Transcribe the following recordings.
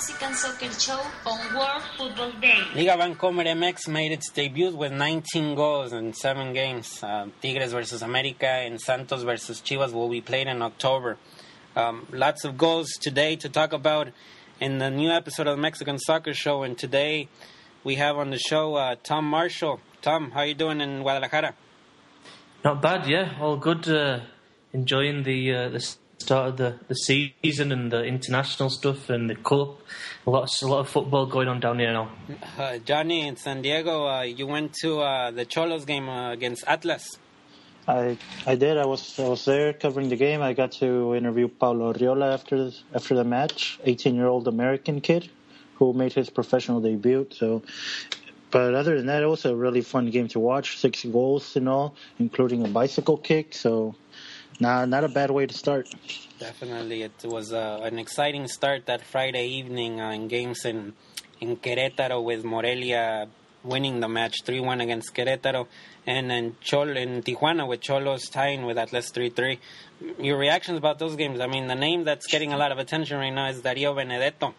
Mexican Soccer Show on World Football Day. Liga Vancomer MX made its debut with 19 goals in 7 games. Tigres versus America and Santos versus Chivas will be played in October. Lots of goals today to talk about in the new episode of the Mexican Soccer Show. And today we have on the show Tom Marshall. Tom, how are you doing in Guadalajara? Not bad, yeah. All good. Enjoying the start of the season and the international stuff and the cup. A lot of football going on down here now. Johnny, in San Diego, you went to the Xolos game against Atlas. I did. I was there covering the game. I got to interview Paulo Arriola after the match, 18-year-old American kid who made his professional debut. But other than that, it was a really fun game to watch. 6 goals in all, including a bicycle kick. So, not a bad way to start. Definitely, it was an exciting start that Friday evening in games in Querétaro with Morelia winning the match 3-1 against Querétaro, and in Tijuana with Xolos tying with Atlas 3-3. Your reactions about those games? I mean, the name that's getting a lot of attention right now is Dario Benedetto.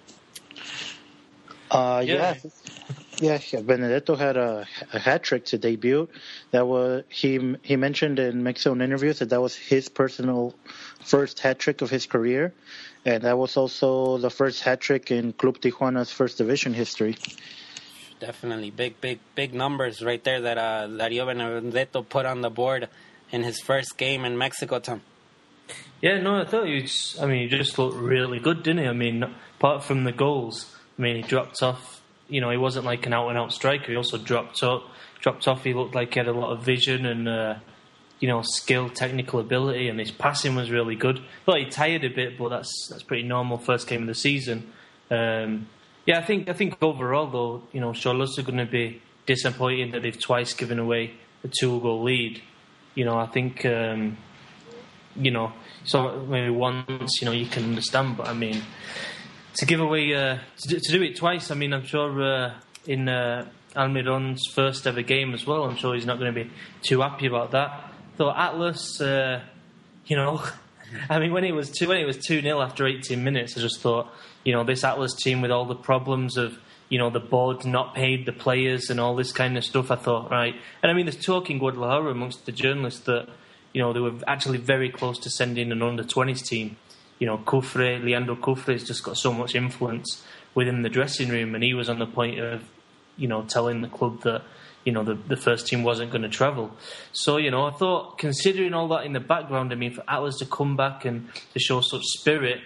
Yeah, Benedetto had a hat trick to debut. That was he mentioned in Mixzone interviews that was his personal first hat trick of his career, and that was also the first hat trick in Club Tijuana's first division history. Definitely big numbers right there that Dario Benedetto put on the board in his first game in Mexico, Tom. Yeah, no, I thought he just looked really good, didn't he? I mean, apart from the goals, I mean, he dropped off. You know, he wasn't like an out-and-out striker. He also dropped off. He looked like he had a lot of vision and, skill, technical ability, and his passing was really good. Thought he tired a bit, but that's pretty normal first game of the season. I think overall, though, Xolos are going to be disappointed that they've twice given away a 2-goal lead. I think, so maybe once, you can understand, but I mean, to give away, to do it twice, I mean, I'm sure in Almiron's first ever game as well, I'm sure he's not going to be too happy about that. Though Atlas, I mean, when it was 2-0 after 18 minutes, I just thought, this Atlas team with all the problems of, the board not paid the players and all this kind of stuff, I thought, right. And I mean, there's talk in Guadalajara amongst the journalists that, they were actually very close to sending an under-20s team. Leandro Cufre has just got so much influence within the dressing room, and he was on the point of, telling the club that, the first team wasn't going to travel. So, I thought, considering all that in the background, I mean, for Atlas to come back and to show such spirit,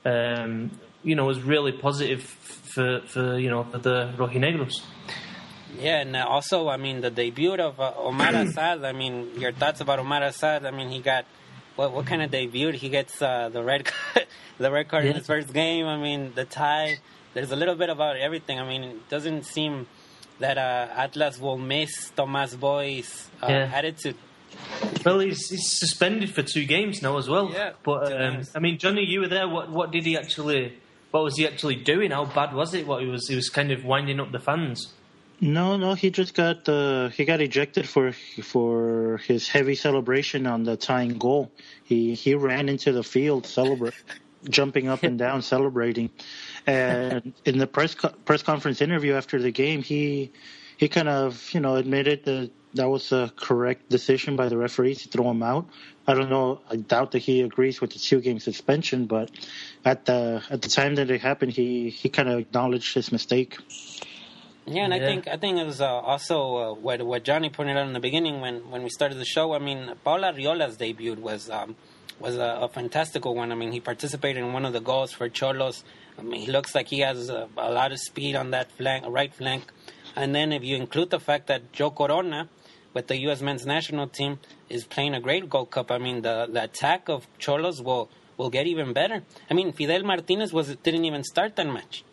was really positive for the Rojinegros. Yeah, and also, I mean, the debut of Omar Assad, I mean, your thoughts about Omar Assad? I mean, he got... What kind of debut? He gets the red card in his first game. I mean, the tie. There's a little bit about everything. I mean, it doesn't seem that Atlas will miss Tomás Boy's attitude. Well, he's suspended for 2 games now as well. Yeah, but I mean, Johnny, you were there. What was he actually doing? How bad was it? He was kind of winding up the fans. No, he just got ejected for his heavy celebration on the tying goal. He ran into the field jumping up and down, celebrating. And in the press conference interview after the game, he kind of admitted that was a correct decision by the referees to throw him out. I don't know. I doubt that he agrees with the 2-game suspension, but at the time that it happened, he kind of acknowledged his mistake. Yeah, and I think it was also what Johnny pointed out in the beginning when we started the show. I mean, Paulo Arriola's debut was a fantastical one. I mean, he participated in one of the goals for Xolos. I mean, he looks like he has a lot of speed on that right flank. And then if you include the fact that Joe Corona, with the U.S. men's national team, is playing a great Gold Cup, I mean, the attack of Xolos will get even better. I mean, Fidel Martinez didn't even start that match.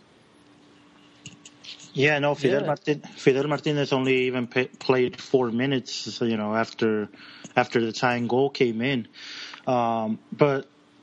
Yeah, no, Fidel Martinez only even played 4 minutes, after the tying goal came in. But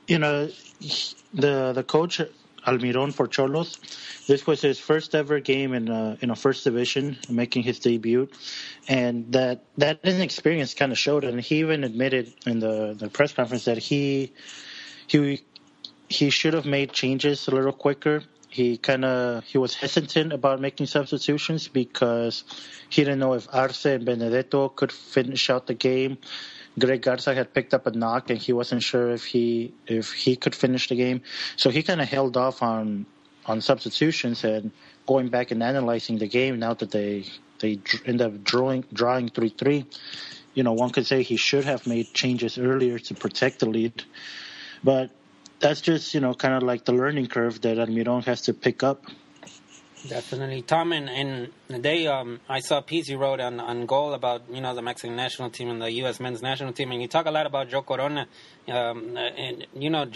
the coach Almiron for Xolos, this was his first ever game in a first division, making his debut, and that inexperience kind of showed. And he even admitted in the press conference that he should have made changes a little quicker. he was hesitant about making substitutions because he didn't know if Arce and Benedetto could finish out the game. Greg Garza had picked up a knock, and he wasn't sure if he could finish the game. So he kind of held off on substitutions and going back and analyzing the game. Now that they end up drawing 3-3, one could say he should have made changes earlier to protect the lead. But that's just, kind of like the learning curve that Almirón has to pick up. Definitely. Tom, and they, I saw a piece you wrote on Goal about, the Mexican national team and the U.S. men's national team, and you talk a lot about Joe Corona. And,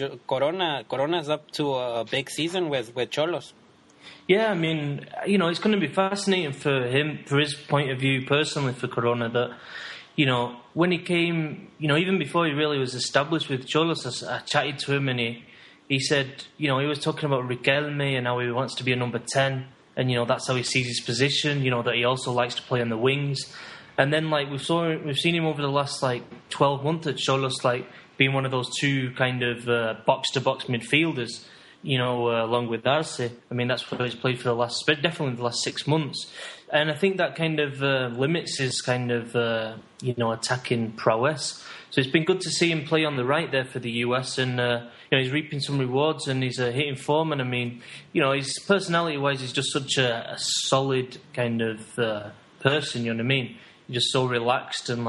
Corona's up to a big season with Xolos. Yeah, I mean, it's going to be fascinating for him, for his point of view personally for Corona, that, when he came, even before he really was established with Xolos, I chatted to him and he said, he was talking about Riquelme and how he wants to be a number 10. And, that's how he sees his position, that he also likes to play on the wings. And then, we've seen him over the last, 12 months at Xolos, being one of those two kind of box-to-box midfielders, along with Arce. I mean, that's what he's played for definitely the last 6 months. And I think that kind of limits his kind of, attacking prowess. So it's been good to see him play on the right there for the US, and he's reaping some rewards and he's hitting form. And I mean, his personality-wise, he's just such a solid kind of person. You know what I mean? He's just so relaxed and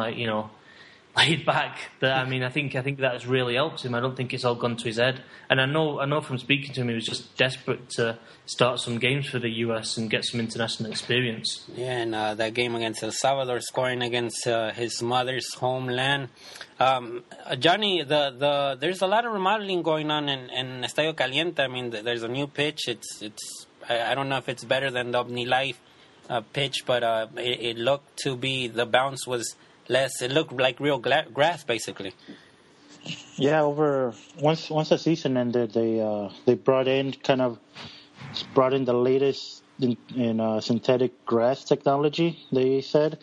laid back. That I mean, I think that has really helped him. I don't think it's all gone to his head. And I know from speaking to him, he was just desperate to start some games for the US and get some international experience. Yeah, and that game against El Salvador, scoring against his mother's homeland. Johnny, there's a lot of remodeling going on in Estadio Caliente. I mean, there's a new pitch. I don't know if it's better than the OmniLife pitch, but it looked to be, the bounce was less. It looked like real grass, basically. Yeah, once the season ended, they brought in the latest in synthetic grass technology. They said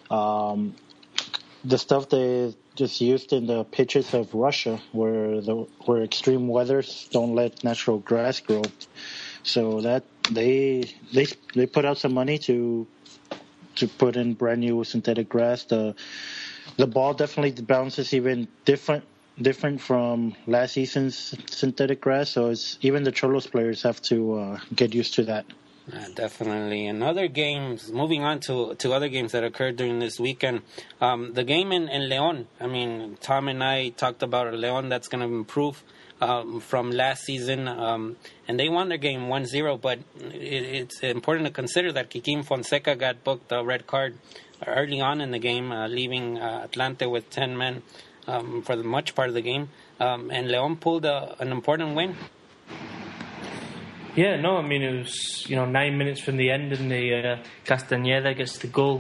the stuff they just used in the pitches of Russia, where extreme weathers don't let natural grass grow. So that they put out some money to put in brand new synthetic grass. The ball definitely bounces even different from last season's synthetic grass. So even the Xolos players have to get used to that. Definitely. And other games, moving on to other games that occurred during this weekend. The game in León. I mean, Tom and I talked about a León that's going to improve from last season. And they won their game 1-0. But it's important to consider that Kikín Fonseca got booked a red card early on in the game, leaving Atlante with 10 men for the much part of the game. And León pulled an important win. Yeah, no, I mean, it was, 9 minutes from the end and the Castañeda gets the goal.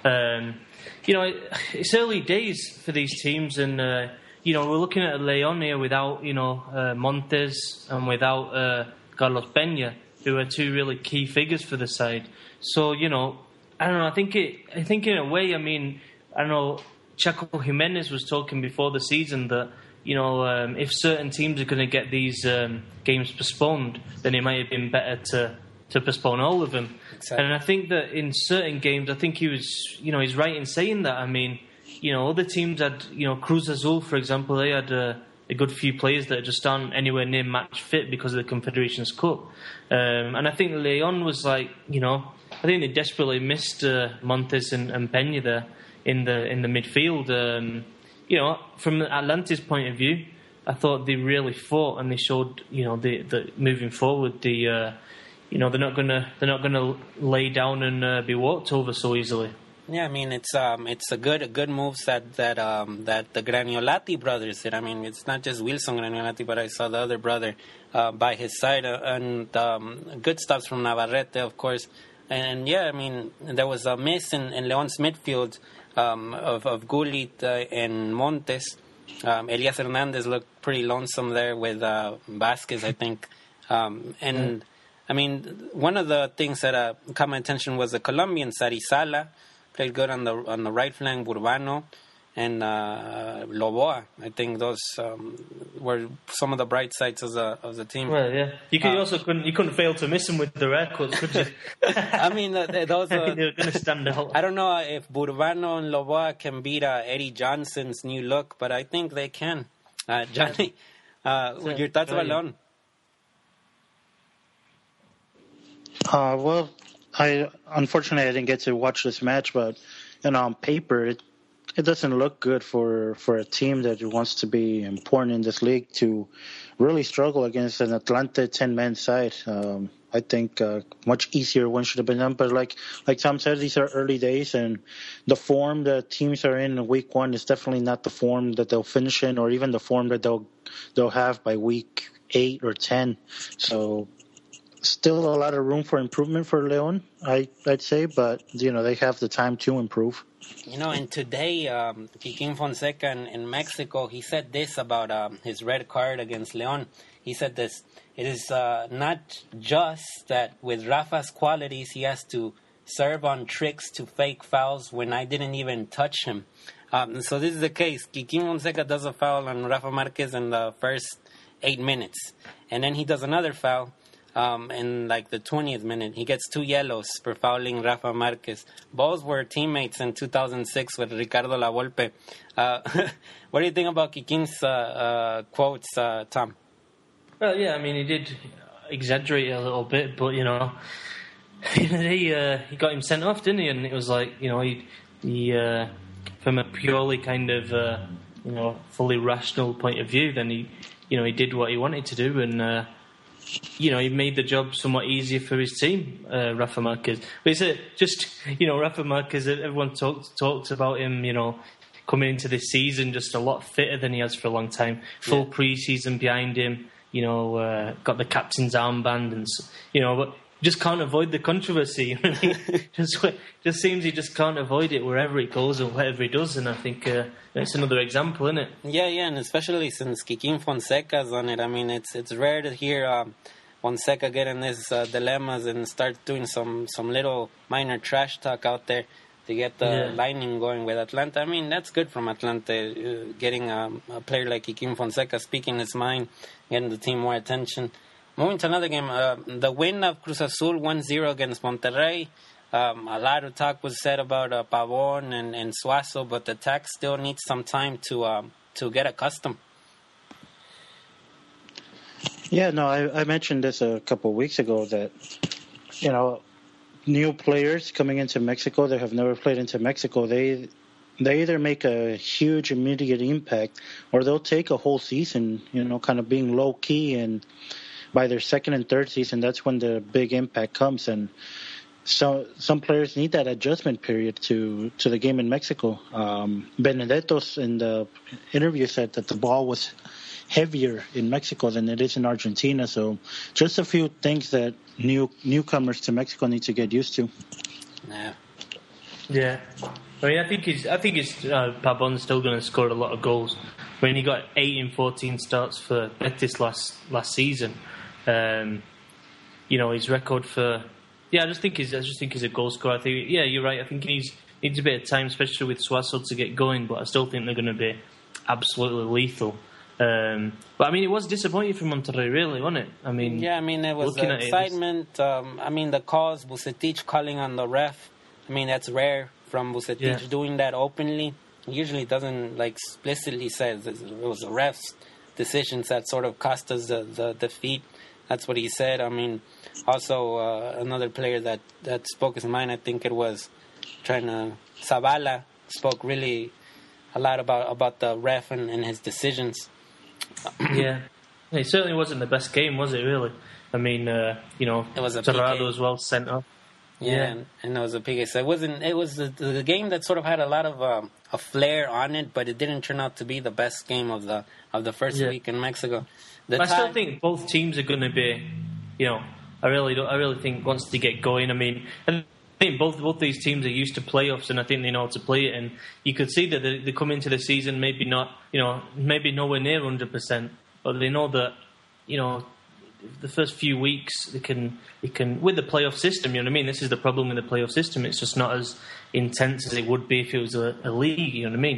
It's early days for these teams and, we're looking at León here without, Montes and without Carlos Peña, who are two really key figures for the side. So, I don't know, I think in a way, I mean, I don't know, Chaco Jimenez was talking before the season that, if certain teams are going to get these games postponed, then it might have been better to postpone all of them. Exactly. And I think that in certain games, I think he was, he's right in saying that. I mean, other teams had, Cruz Azul, for example, they had a good few players that just aren't anywhere near match fit because of the Confederations Cup. And I think León was I think they desperately missed Montes and Peña there in the midfield. From Atlante's point of view, I thought they really fought and they showed, the moving forward, they're not gonna lay down and be walked over so easily. Yeah, I mean it's a good moves that the Graniolati brothers did. I mean it's not just Wilson Graniolati, but I saw the other brother by his side and good stops from Navarrete, of course. And yeah, I mean there was a miss in León's midfield. Of Gullit and Montes. Elias Hernandez looked pretty lonesome there with Vasquez, I think. I mean, one of the things that caught my attention was the Colombian Sarizala played good on the right flank, Burbano, and Loboa. I think those were some of the bright sides of the team. Well, yeah, you couldn't fail to miss them with their haircuts, could you? I mean, those I think they were going to stand out. I don't know if Burbano and Loboa can beat Eddie Johnson's new look, but I think they can. Johnny, your thoughts about Leon? Well, unfortunately I didn't get to watch this match, but on paper it doesn't look good for a team that wants to be important in this league to really struggle against an Atlante 10-man side. I think much easier one should have been done, but like Tom said, these are early days, and the form that teams are in week 1 is definitely not the form that they'll finish in, or even the form that they'll have by week 8 or 10. So still a lot of room for improvement for Leon, I'd say, but they have the time to improve. And today, Kikín Fonseca in Mexico, he said this about his red card against Leon. He said this: it is not just that with Rafa's qualities, he has to serve on tricks to fake fouls when I didn't even touch him. So this is the case. Kikín Fonseca does a foul on Rafa Marquez in the first 8 minutes, and then he does another foul. In like the 20th minute, he gets 2 yellows for fouling Rafa Marquez. Both were teammates in 2006 with Ricardo Lavolpe. What do you think about Kikín's quotes, Tom? Well, yeah, I mean, he did exaggerate a little bit, but he got him sent off, didn't he? And it was like, he from a purely kind of fully rational point of view, then he did what he wanted to do, and he made the job somewhat easier for his team, Rafa Marquez. But it's just, Rafa Marquez, everyone talks about him, coming into this season just a lot fitter than he has for a long time. Full pre-season behind him, got the captain's armband, and, but just can't avoid the controversy. Just seems he just can't avoid it wherever he goes or whatever he does, and I think it's another example, isn't it? Yeah, and especially since Kikín Fonseca's on it. I mean, it's rare to hear Fonseca get in these dilemmas and start doing some little minor trash talk out there to get the lightning going with Atlanta. I mean, that's good from Atlanta, getting a player like Kikín Fonseca speaking his mind, getting the team more attention. Moving to another game, the win of Cruz Azul 1-0 against Monterrey. A lot of talk was said about Pavón and Suazo, but the attack still needs some time to get accustomed. Yeah, no, I mentioned this a couple of weeks ago that, new players coming into Mexico that have never played into Mexico, they either make a huge immediate impact or they'll take a whole season, kind of being low-key, and by their second and third season, that's when the big impact comes. And so some players need that adjustment period to the game in Mexico. Benedetto's in the interview said that the ball was heavier in Mexico than it is in Argentina. So just a few things that newcomers to Mexico need to get used to. Yeah. I mean, I think Pavón's still going to score a lot of goals. I mean, he got 8 in 14 starts for Betis last season. His record for I just think he's a goal scorer. I think you're right. I think he needs a bit of time, especially with Suazo, to get going. But I still think they're going to be absolutely lethal. But I mean, it was disappointing for Monterrey, really, wasn't it? I mean, there was excitement. The calls, Vucetich calling on the ref. I mean, that's rare from Vucetich doing that openly. He usually doesn't explicitly says it was the ref's decisions that sort of cost us the defeat. That's what he said. I mean, also another player that spoke his mind, I think it was Zavala, spoke really a lot about the ref and his decisions. Yeah. It certainly wasn't the best game, was it, really? I mean, it was Torrado as well sent off. Yeah, and it was a PK. So it was the game that sort of had a lot of a flair on it, but it didn't turn out to be the best game of the first week in Mexico. I still think both teams are going to be, I really think once they get going. I mean, I think both these teams are used to playoffs, and I think they know how to play it. And you could see that they come into the season maybe nowhere near 100%, but they know that, the first few weeks they can with the playoff system. You know what I mean? This is the problem with the playoff system. It's just not as intense as it would be if it was a league. You know what I mean?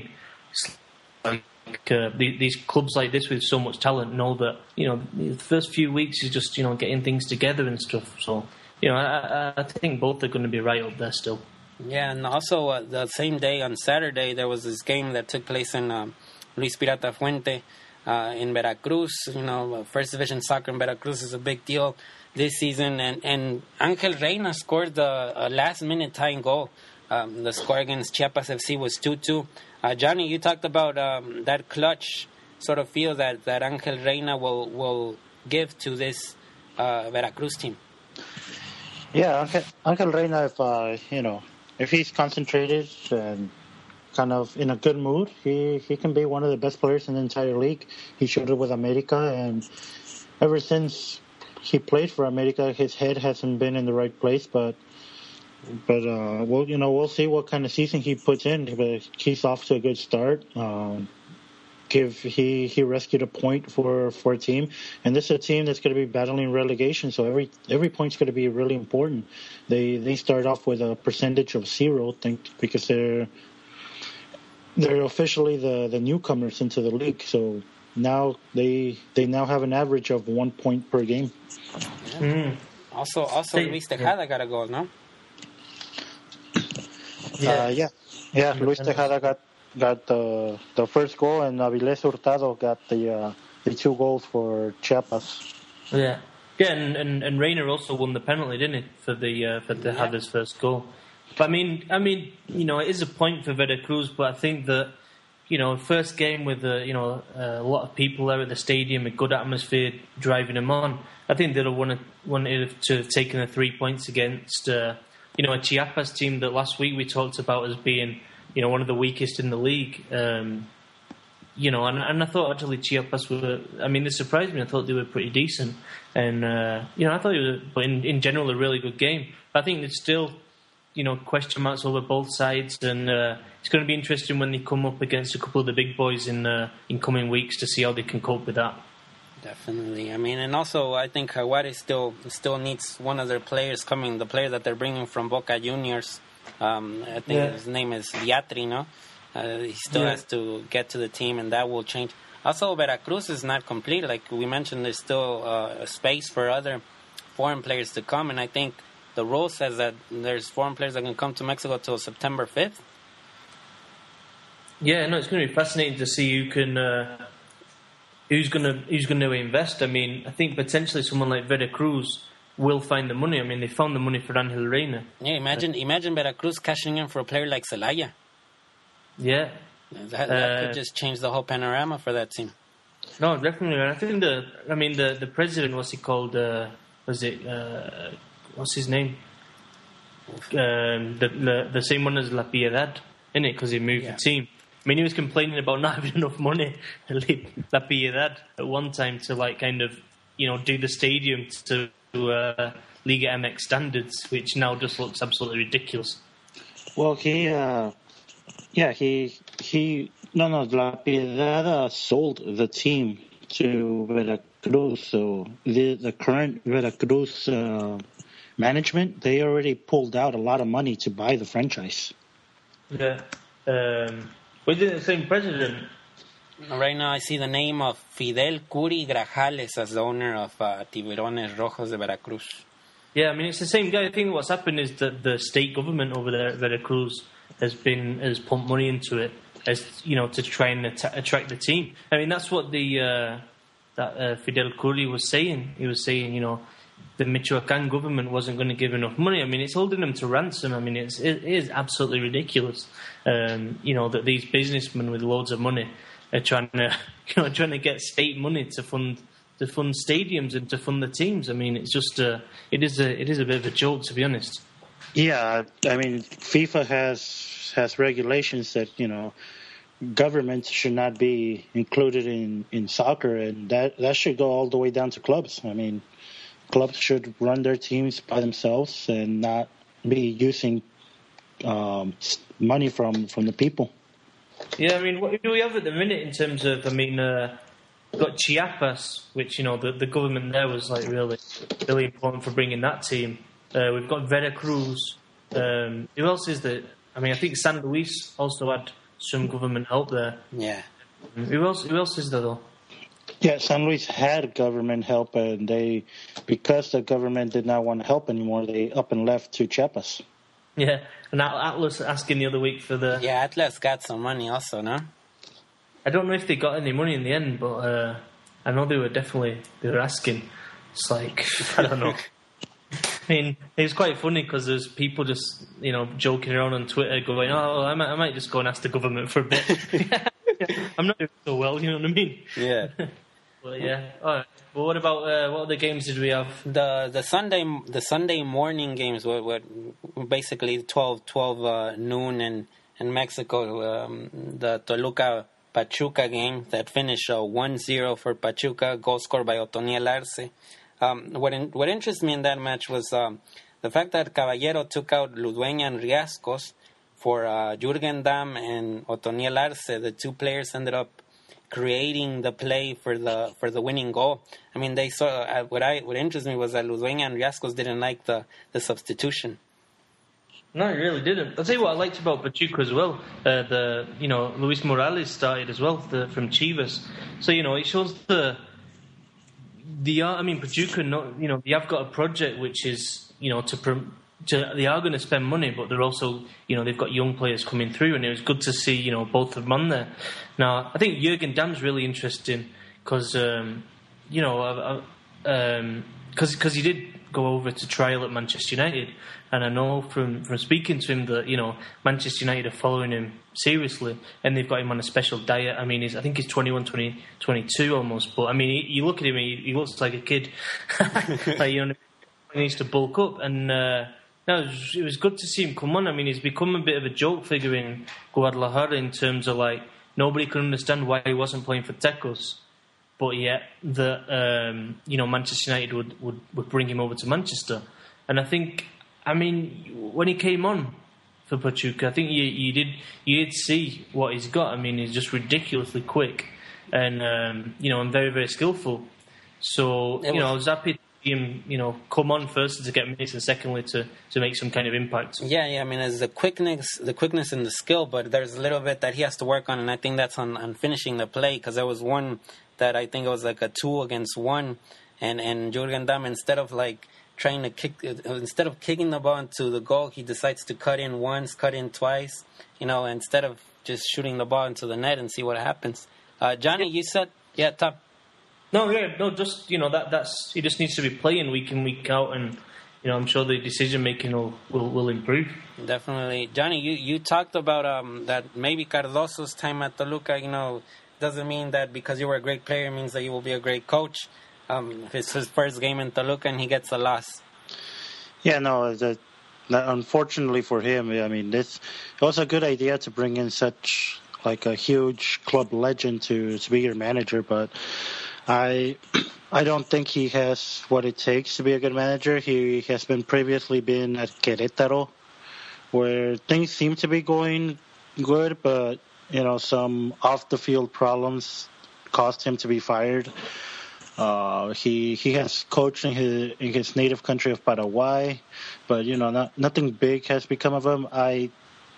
these clubs like this with so much talent know that the first few weeks is just getting things together and stuff. So I think both are going to be right up there still. Yeah, and also the same day on Saturday there was this game that took place in Luis Pirata Fuente in Veracruz. First division soccer in Veracruz is a big deal this season, and Angel Reina scored the last-minute tying goal. The score against Chiapas FC was 2-2. Johnny, you talked about that clutch sort of feel that Angel Reina will give to this Veracruz team. Yeah, Angel Reina, if he's concentrated and kind of in a good mood, he can be one of the best players in the entire league. He showed it with America, and ever since he played for America, his head hasn't been in the right place, but we'll see what kind of season he puts in. But he's off to a good start. He rescued a point for a team, and this is a team that's going to be battling relegation. So every point's going to be really important. They start off with a percentage of 0, because they're officially the newcomers into the league. So now they now have an average of 1 point per game. Yeah. Also, Luis Tejada got a goal, no? Luis Tejada got the first goal, and Avilés Hurtado got the 2 goals for Chiapas. Yeah, and Reina also won the penalty, didn't he, for Tejada's first goal? But I mean, it is a point for Veracruz, but I think that first game with a lot of people there at the stadium, a good atmosphere driving them on. I think they'd have wanted to have taken the 3 points against a Chiapas team that last week we talked about as being one of the weakest in the league. And I thought actually Chiapas were. I mean, they surprised me. I thought they were pretty decent, and I thought it was, but in general, a really good game. I think there's still question marks over both sides, and it's going to be interesting when they come up against a couple of the big boys in coming weeks to see how they can cope with that. Definitely. I mean, and also I think Jaguares still needs one of their players coming, the player that they're bringing from Boca Juniors. I think his name is Beatri, no? He still has to get to the team, and that will change. Also, Veracruz is not complete. Like we mentioned, there's still a space for other foreign players to come, and I think the rule says that there's foreign players that can come to Mexico till September 5th. Yeah, no, it's going to be fascinating to see who's going to invest. I mean, I think potentially someone like Veracruz will find the money. I mean, they found the money for Angel Reina. Yeah, imagine Veracruz cashing in for a player like Celaya. Yeah. That could just change the whole panorama for that team. No, definitely. And I think the president, what's he called? What's his name? The same one as La Piedad, isn't it? Because he moved the team. I mean, he was complaining about not having enough money, La Piedad, at one time to do the stadium to Liga MX standards, which now just looks absolutely ridiculous. Well, La Piedad sold the team to Veracruz, so the current Veracruz management, they already pulled out a lot of money to buy the franchise. Yeah. We did the same president. Right now I see the name of Fidel Curi Grajales as the owner of Tiburones Rojos de Veracruz. Yeah, I mean, it's the same guy. I think what's happened is that the state government over there at Veracruz has pumped money into it, to try and attract the team. I mean, that's what that Fidel Curi was saying. He was saying, the Michoacán government wasn't going to give enough money. I mean, it's holding them to ransom. I mean, it is absolutely ridiculous. That these businessmen with loads of money are trying to get state money to fund stadiums and to fund the teams. I mean, it's just it is a bit of a joke, to be honest. Yeah, I mean, FIFA has regulations that governments should not be included in soccer, and that should go all the way down to clubs. I mean, clubs should run their teams by themselves and not be using money from the people. Yeah, I mean, what do we have at the minute in terms of? I mean, we've got Chiapas, which the government there was like really, really important for bringing that team. We've got Veracruz. Who else is there? I mean, I think San Luis also had some government help there. Yeah. Who else is there though? Yeah, San Luis had government help, and because the government did not want to help anymore, they up and left to Chiapas. Yeah, and Atlas asking the other week for the... Yeah, Atlas got some money also, no? I don't know if they got any money in the end, but I know they were asking. It's like, I don't know. I mean, it was quite funny because there's people just, joking around on Twitter going, oh, I might just go and ask the government for a bit. I'm not doing so well, you know what I mean? Yeah. Well, yeah. All right. But what about what other games did we have? The Sunday morning games were basically 12 noon in Mexico. The Toluca Pachuca game that finished 1-0 for Pachuca, goal scored by Otoniel Arce. What interests me in that match was the fact that Caballero took out Ludueña and Riascos for Jürgen Damm and Otoniel Arce. The two players ended up creating the play for the winning goal. I mean, they saw what interests me was that Ludueña and Riascos didn't like the substitution. No, he really didn't. I'll tell you what I liked about Pachuca as well. Luis Morales started as well from Chivas. So it shows Pachuca. They have got a project which is they are going to spend money, but they're also they've got young players coming through, and it was good to see both of them on there. Now I think Jürgen Damm's really interesting because because he did go over to trial at Manchester United, and I know from speaking to him that Manchester United are following him seriously, and they've got him on a special diet. I mean, I think he's 21, 22 almost, but I mean, you look at him, he looks like a kid. He needs to bulk up, and it was good to see him come on. I mean, he's become a bit of a joke figure in Guadalajara in terms of nobody could understand why he wasn't playing for Tecos. But yet, Manchester United would bring him over to Manchester, and I think, when he came on for Pachuca, I think you did see what he's got. I mean, he's just ridiculously quick, and and very, very skillful. So I was happy to see him, come on first to get minutes, and secondly to make some kind of impact. Yeah. I mean, there's the quickness and the skill, but there's a little bit that he has to work on, and I think that's on finishing the play, because there was one that I think it was like a 2-against-1, and Jürgen Damm, instead of trying to instead of kicking the ball into the goal, he decides to cut in once, cut in twice, instead of just shooting the ball into the net and see what happens. Johnny, you said, yeah, top. No, just that's he just needs to be playing week in, week out, and I'm sure the decision making will improve. Definitely, Johnny, you talked about that maybe Cardoso's time at Toluca, doesn't mean that because you were a great player means that you will be a great coach. It's his first game in Toluca and he gets a loss. Yeah, no, unfortunately for him, I mean, it was a good idea to bring in such a huge club legend to be your manager, but I don't think he has what it takes to be a good manager. He has previously been at Querétaro, where things seem to be going good, but some off-the-field problems caused him to be fired. He has coached in his native country of Paraguay, but nothing big has become of him. I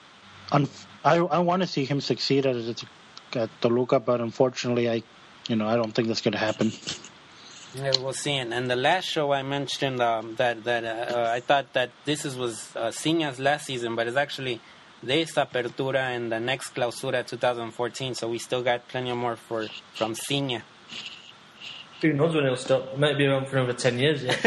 want to see him succeed at Toluca, but unfortunately, I don't think that's going to happen. Yeah, we'll see. And the last show I mentioned that I thought that this was Ciña's last season, but it's actually this Apertura and the next Clausura 2014, so we still got plenty more from Ciña. Who knows when he'll stop? It might be around for another 10 years, yeah.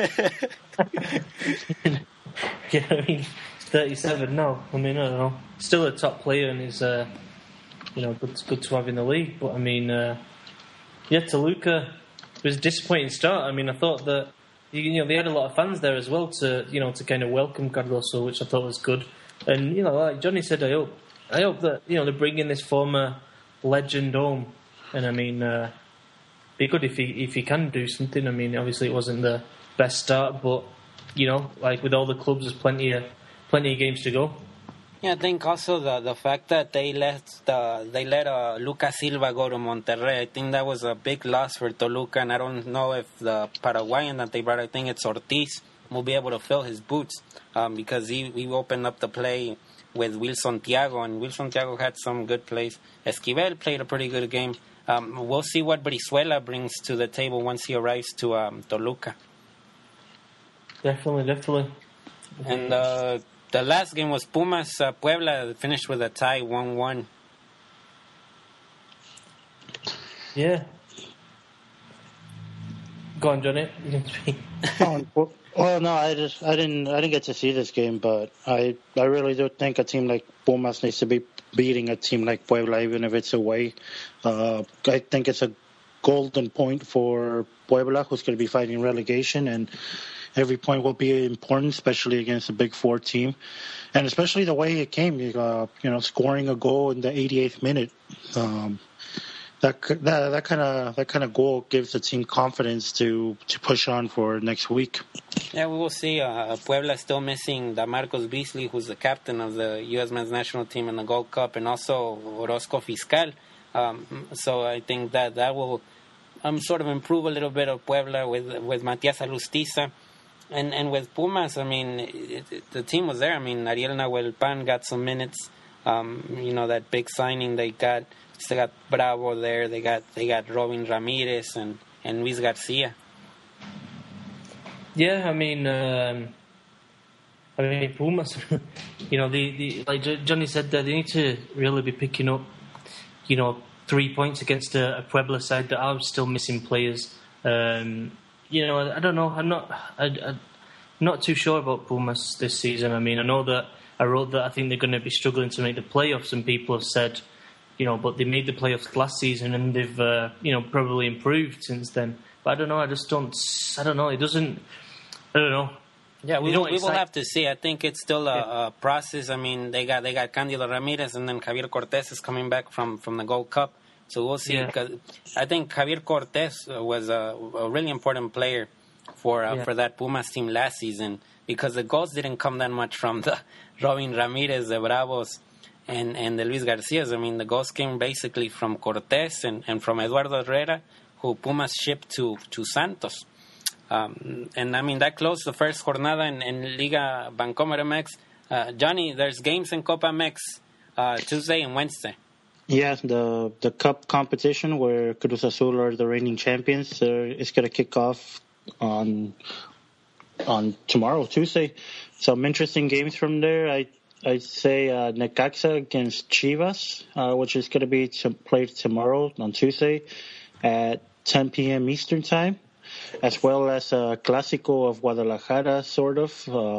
Yeah, I mean, he's 37 now. I mean, I don't know. Still a top player, and he's, good to have in the league. But, I mean, Toluca, it was a disappointing start. I mean, I thought that, they had a lot of fans there as well to kind of welcome Cardoso, which I thought was good. And, like Johnny said, I hope that, they're bringing this former legend home. And, I mean, be good if he can do something. I mean, obviously it wasn't the best start, but, with all the clubs, there's plenty of games to go. Yeah, I think also the fact that they let Lucas Silva go to Monterrey, I think that was a big loss for Toluca, and I don't know if the Paraguayan that they brought, I think it's Ortiz, will be able to fill his boots, because he opened up the play with Wilson Thiago, and Wilson Thiago had some good plays. Esquivel played a pretty good game. We'll see what Brizuela brings to the table once he arrives to Toluca. Definitely. And the last game was Pumas Puebla, finished with a tie 1-1. Yeah. Go on, Johnny. You can speak. Well, no, I didn't get to see this game, but I really do think a team like Pumas needs to be beating a team like Puebla, even if it's away. I think it's a golden point for Puebla, who's going to be fighting relegation, and every point will be important, especially against a Big Four team, and especially the way it came. Scoring a goal in the 88th minute. That kind of goal gives the team confidence to push on for next week. Yeah, we will see. Puebla still missing Marcos Beasley, who's the captain of the U.S. men's national team in the Gold Cup, and also Orozco Fiscal. So I think that will sort of improve a little bit of Puebla with Matias Alustiza. And with Pumas, I mean, the team was there. I mean, Ariel Nahuel Pan got some minutes. That big signing they got. They got Bravo there. They got Robin Ramirez and Luis Garcia. Yeah, I mean Pumas. Like Johnny said, there, they need to really be picking up, 3 points against a Puebla side that are still missing players. I don't know. I'm not too sure about Pumas this season. I mean, I wrote that I think they're going to be struggling to make the playoffs, and people have said, but they made the playoffs last season and they've, probably improved since then. But I don't know. I don't know. It doesn't. I don't know. Yeah, we will have to see. I think it's still a process. I mean, they got Cándido Ramírez, and then Javier Cortés is coming back from the Gold Cup. So we'll see. Because I think Javier Cortés was a really important player for that Pumas team last season, because the goals didn't come that much from the Robin Ramirez, the Bravos, and the Luis Garcias. I mean, the goals came basically from Cortés and from Eduardo Herrera, who Pumas shipped to Santos. And I mean, that closed the first jornada in Liga Bancomer MX. Johnny, there's games in Copa MX Tuesday and Wednesday. Yeah, the cup competition where Cruz Azul are the reigning champions is going to kick off on tomorrow, Tuesday. Some interesting games from there. I'd say Necaxa against Chivas, which is going to be played tomorrow on Tuesday at 10 p.m. Eastern Time, as well as a Clásico of Guadalajara, sort of.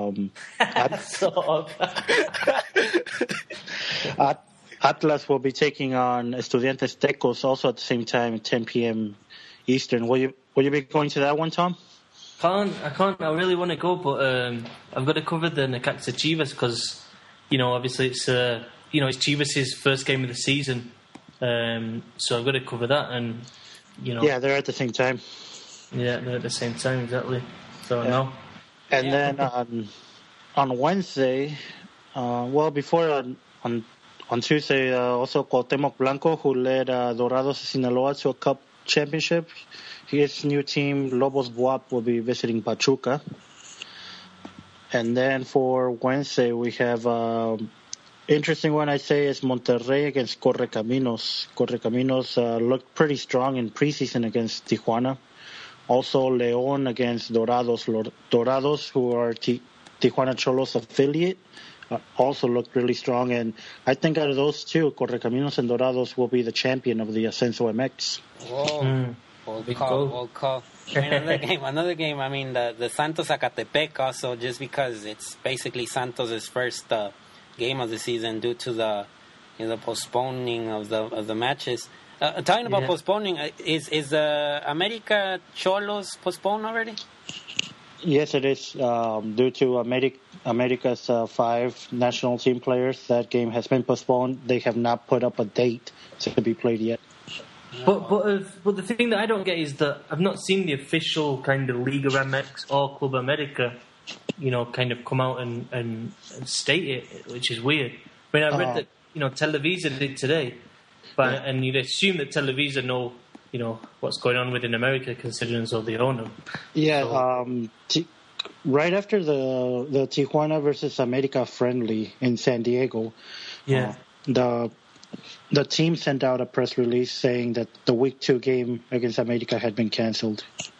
Atlas will be taking on Estudiantes Tecos also at the same time at 10 p.m. Eastern. Will you be going to that one, Tom? I can't. I really want to go, but I've got to cover the Necaxa Chivas because, obviously it's Chivas' first game of the season. So I've got to cover that, and Yeah, they're at the same time. Yeah, they're at the same time, exactly. So I know. And then on Wednesday, before on Tuesday, also Cuauhtémoc Blanco, who led Dorados Sinaloa to a cup championship. His new team, Lobos Buap, will be visiting Pachuca. And then for Wednesday, we have interesting one, I'd say, is Monterrey against Correcaminos. Correcaminos looked pretty strong in preseason against Tijuana. Also, León against Dorados. Dorados, who are Tijuana Cholos affiliate, also looked really strong. And I think out of those two, Correcaminos and Dorados will be the champion of the Ascenso MX. Whoa. We'll call. Another game. I mean, the Santos Zacatepec also, just because it's basically Santos' first game of the season due to the postponing of the matches. Talking about postponing, is America Cholos postponed already? Yes, it is. Due to America's 5 national team players, that game has been postponed. They have not put up a date to be played yet. But the thing that I don't get is that I've not seen the official kind of Liga MX or Club America, kind of come out and state it, which is weird. I mean, I read that Televisa did today, and you'd assume that Televisa know what's going on within America, considering so they own them. Yeah, right after the Tijuana versus America friendly in San Diego, the team sent out a press release saying that the Week 2 game against America had been canceled.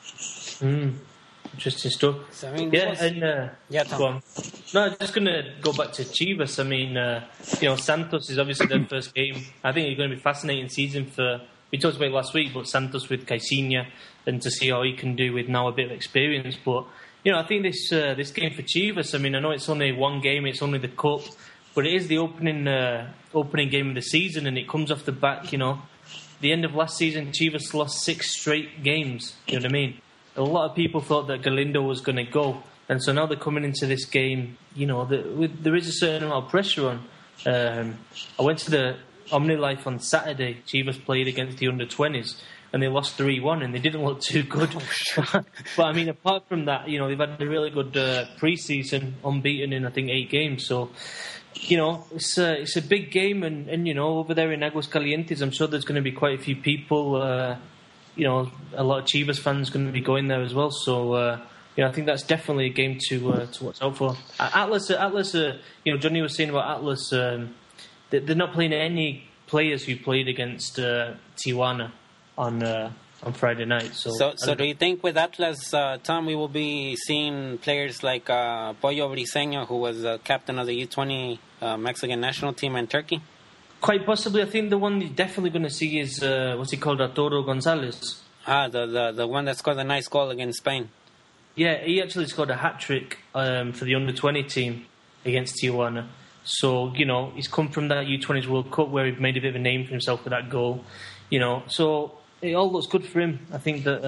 Interesting stuff. So, I mean, go on. No, I'm just going to go back to Chivas. I mean, Santos is obviously their first game. I think it's going to be a fascinating season for. We talked about it last week, but Santos with Caixinha, and to see how he can do with now a bit of experience. But I think this game for Chivas. I mean, I know it's only one game, it's only the cup, but it is the opening game of the season, and it comes off the back. The end of last season, Chivas lost 6 straight games. You know what I mean? A lot of people thought that Galindo was going to go, and so now they're coming into this game. There is a certain amount of pressure on. I went to the OmniLife on Saturday. Chivas played against the under-20s, and they lost 3-1, and they didn't look too good. But I mean, apart from that, they've had a really good pre-season, unbeaten in I think 8 games. So, it's a big game, and over there in Aguascalientes, I'm sure there's going to be quite a few people. A lot of Chivas fans going to be going there as well. So, I think that's definitely a game to watch out for. Atlas, Johnny was saying about Atlas. They're not playing any players who played against Tijuana on Friday night. So do you think with Atlas, Tom, we will be seeing players like Pollo Briseño, who was captain of the U20 Mexican national team in Turkey? Quite possibly. I think the one you're definitely going to see is, what's he called, Arturo Gonzalez. The one that scored a nice goal against Spain. Yeah, he actually scored a hat-trick for the under-20 team against Tijuana. So, he's come from that U20s World Cup where he made a bit of a name for himself with that goal. So it all looks good for him. I think that,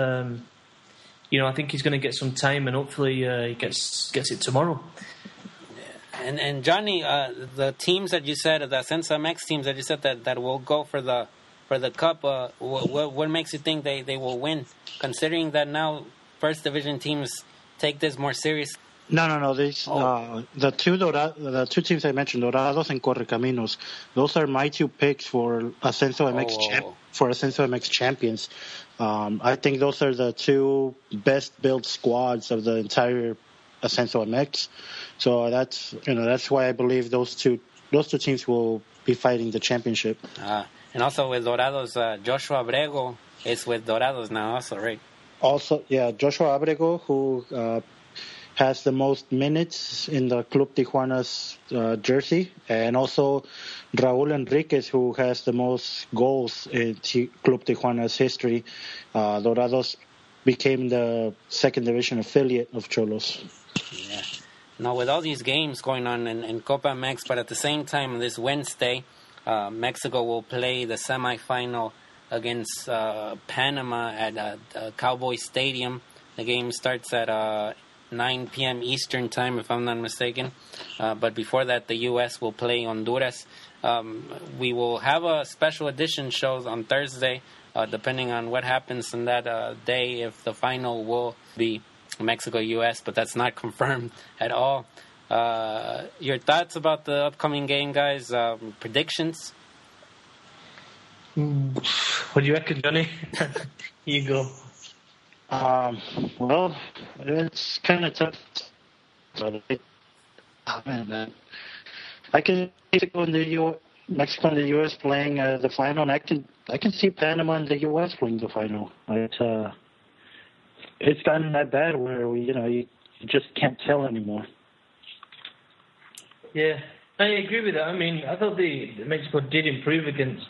I think he's going to get some time, and hopefully he gets it tomorrow. And Johnny, the teams that you said, the Ascenso MX teams that you said that will go for the cup, what makes you think they will win? Considering that now first division teams take this more serious. No. The two teams I mentioned, Dorados and Correcaminos, those are my 2 picks for Ascenso MX champions. I think those are the 2 best built squads of the entire Ascenso MX. So that's why I believe those two teams will be fighting the championship. And also with Dorados, Joshua Abrego is with Dorados now also, right? Also, yeah, Joshua Abrego, who has the most minutes in the Club Tijuana's jersey, and also Raúl Enriquez, who has the most goals in Club Tijuana's history. Dorados became the second division affiliate of Xolos. Yeah. Now, with all these games going on in Copa MX, but at the same time, this Wednesday, Mexico will play the semifinal against Panama at Cowboy Stadium. The game starts at 9 p.m. Eastern Time, if I'm not mistaken. But before that, the U.S. will play Honduras. We will have a special edition show on Thursday, depending on what happens on that day, if the final will be Mexico-U.S., but that's not confirmed at all. Your thoughts about the upcoming game, guys? Predictions? What do you reckon, Johnny? You go. Well, it's kind of tough. I can see Mexico and the U.S. playing the final, and I can see Panama and the U.S. playing the final. It's gotten that bad where you just can't tell anymore. Yeah, I agree with that. I mean, I thought Mexico did improve against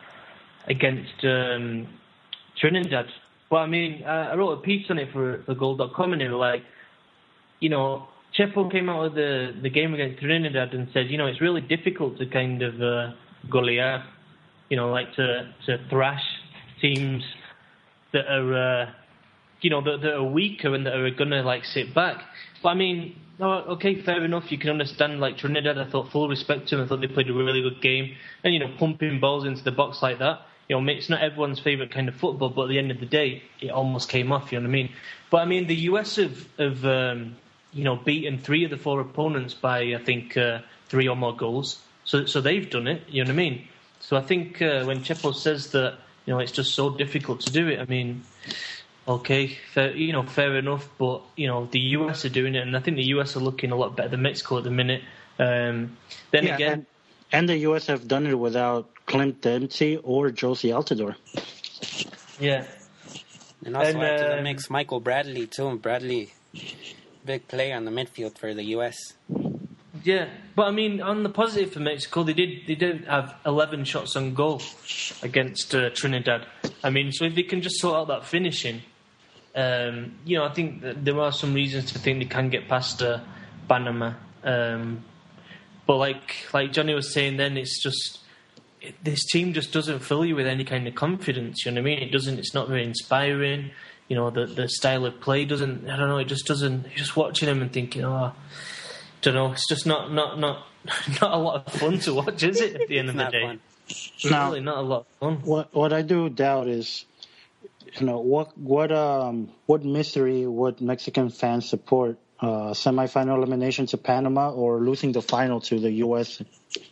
Trinidad. But I mean, I wrote a piece on it for Goal.com, and they were like, Chepo came out of the game against Trinidad and said, it's really difficult to kind of golear, to thrash teams that are, that are weaker and that are going to, sit back. But I mean, okay, fair enough, you can understand, Trinidad, I thought full respect to them, I thought they played a really good game. And, pumping balls into the box like that, it's not everyone's favourite kind of football, but at the end of the day, it almost came off, you know what I mean? But I mean, the US have beaten 3 of the 4 opponents by, I think, 3 or more goals. So they've done it, you know what I mean? So I think when Chepo says that, it's just so difficult to do it, I mean, okay, fair enough. But the US are doing it, and I think the US are looking a lot better than Mexico at the minute. Then again, and the US have done it without Clint Dempsey or Josie Altidore. Yeah, and also add to the mix Michael Bradley too. Bradley, big player on the midfield for the US. Yeah, but I mean, on the positive for Mexico, they did have 11 shots on goal against Trinidad. I mean, so if they can just sort out that finishing, I think that there are some reasons to think they can get past Panama. But like Johnny was saying, then it's just this team just doesn't fill you with any kind of confidence. You know what I mean? It's not very inspiring. The style of play doesn't. I don't know. It just doesn't. You're just watching them and thinking, don't know. It's just not a lot of fun to watch, is it? At the end of the day, fun. It's really not a lot of fun. What I do doubt is, what mystery would Mexican fans support? Semifinal elimination to Panama or losing the final to the US?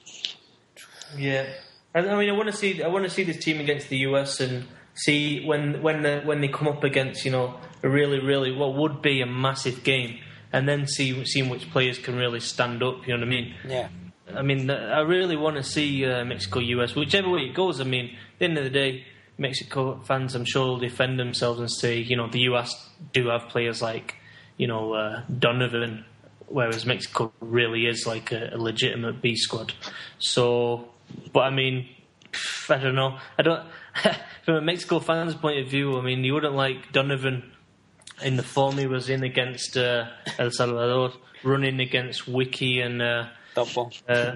Yeah, I mean, I want to see this team against the US and see when they come up against a really what would be a massive game. And then seeing which players can really stand up, you know what I mean? Yeah. I mean, I really want to see Mexico-US, whichever way it goes. I mean, at the end of the day, Mexico fans, I'm sure, will defend themselves and say, the US do have players like, Donovan, whereas Mexico really is like a legitimate B squad. So, but I mean, I don't know. From a Mexico fan's point of view, I mean, you wouldn't like Donovan in the form he was in against El Salvador, running against Wiki and Topo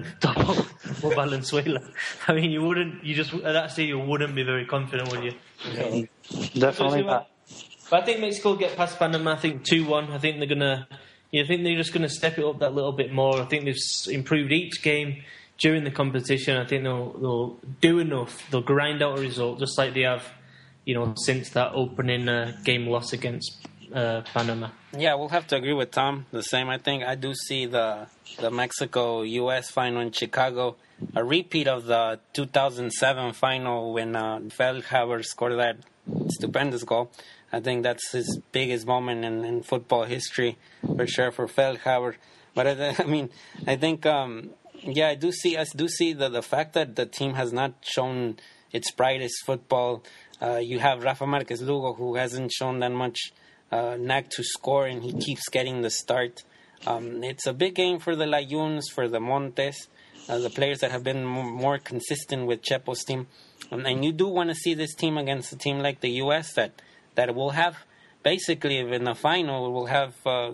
or Valenzuela. I mean, you wouldn't be very confident, would you? No, definitely not. But I think Mexico will get past Panama. I think 2-1. I think they're just gonna step it up that little bit more. I think they've improved each game during the competition. I think they'll do enough. They'll grind out a result just like they have, since that opening game loss against Panama. Yeah, we'll have to agree with Tom. The same, I think. I do see the Mexico-U.S. final in Chicago, a repeat of the 2007 final when Feldhaber scored that stupendous goal. I think that's his biggest moment in football history, for sure, for Feldhaber. But I think, I do see the fact that the team has not shown its brightest football. You have Rafa Marquez Lugo, who hasn't shown that much knack to score, and he keeps getting the start. It's a big game for the Layuns, for the Montes, the players that have been more consistent with Chepo's team. And you do want to see this team against a team like the U.S. that will have, basically, in the final, will have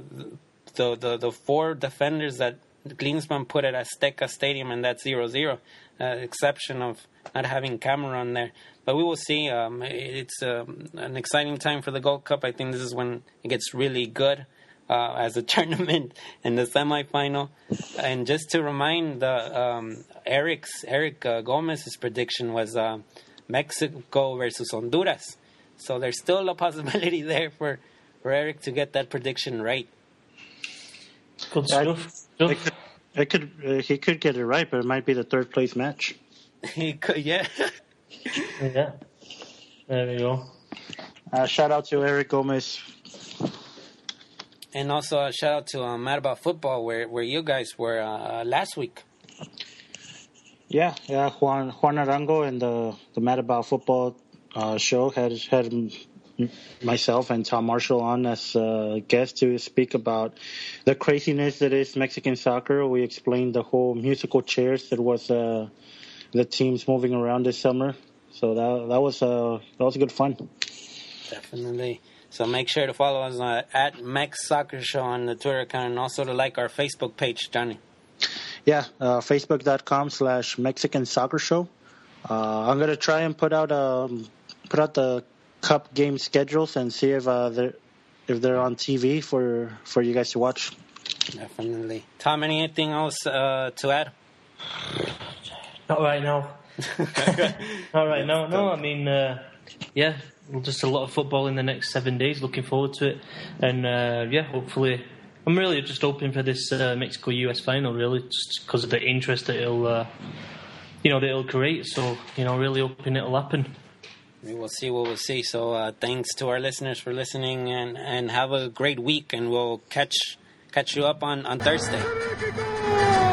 the four defenders that Klinsmann put at Azteca Stadium, and that's 0-0, exception of not having Cameron there. But we will see. It's an exciting time for the Gold Cup. I think this is when it gets really good as a tournament in the semifinal. And just to remind Eric Gomez's prediction was Mexico versus Honduras. So there's still a possibility there for Eric to get that prediction right. Good stuff. He could get it right, but it might be the third place match. He could, yeah. Yeah. There we go. Shout out to Eric Gomez. And also a shout out to Mad About Football, where you guys were last week. Yeah. Juan Arango and the Mad About Football show had myself and Tom Marshall on as guests to speak about the craziness that is Mexican soccer. We explained the whole musical chairs that was the teams moving around this summer. So that was good fun. Definitely. So make sure to follow us at Mex Soccer Show on the Twitter account, and also to like our Facebook page, Johnny. Yeah, facebook.com/Mexican Soccer Show. I'm gonna try and put out the Cup game schedules and see if they're on TV for you guys to watch. Definitely. Tom, anything else to add? Not right now. Not right now. No, I mean, just a lot of football in the next 7 days. Looking forward to it, and hopefully, I'm really just hoping for this Mexico-US final. Really, just because of the interest that it'll create. So, really hoping it'll happen. We will see what we'll see. So thanks to our listeners for listening, and have a great week, and we'll catch you up on Thursday.